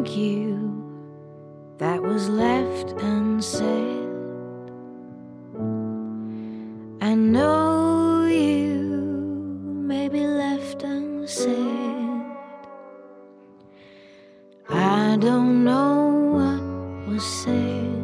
Thank you, that was left unsaid. I know you may be left unsaid. I don't know what was said.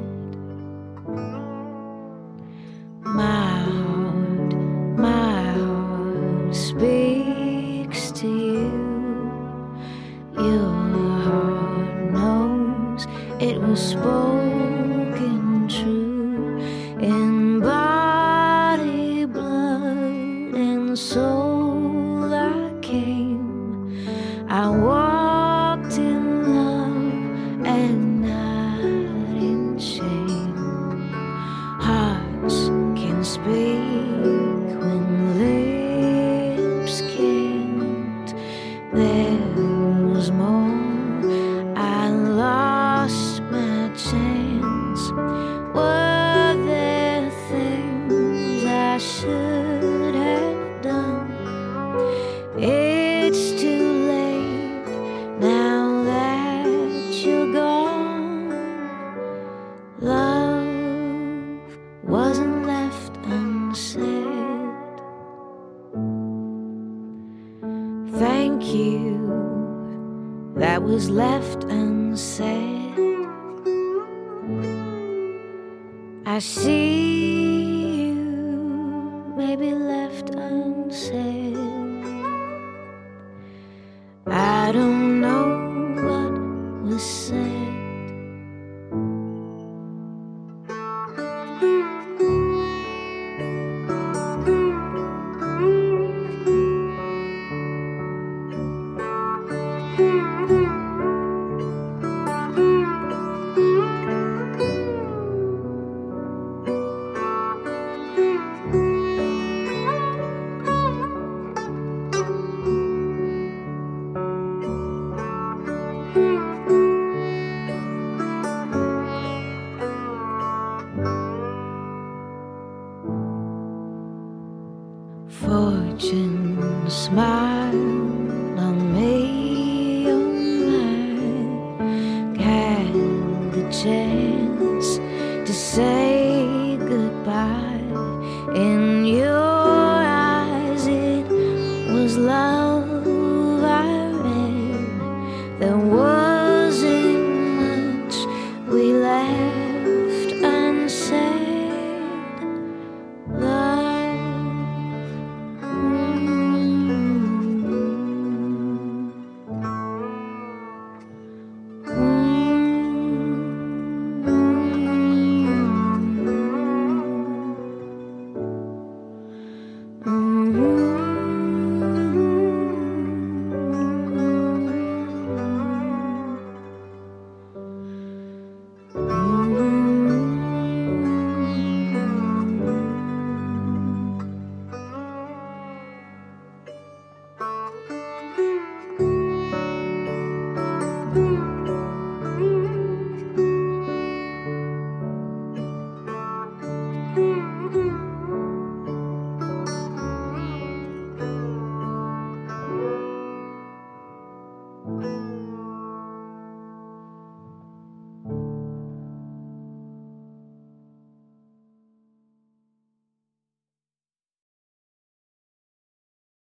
My heart speaks to you. Your heart knows it was spoken true. In body, blood, and soul I came. I walked in love and not in shame. Hearts can speak when lips can't. There was more. I lost my chance. Were there things I should have done? It's too late now that you're gone. Love wasn't left unsaid. Thank you, that was left unsaid. I see you may be left unsaid. I don't know what was said. Fortune smiled on me, oh my. Had the chance to say goodbye. In your eyes it was love.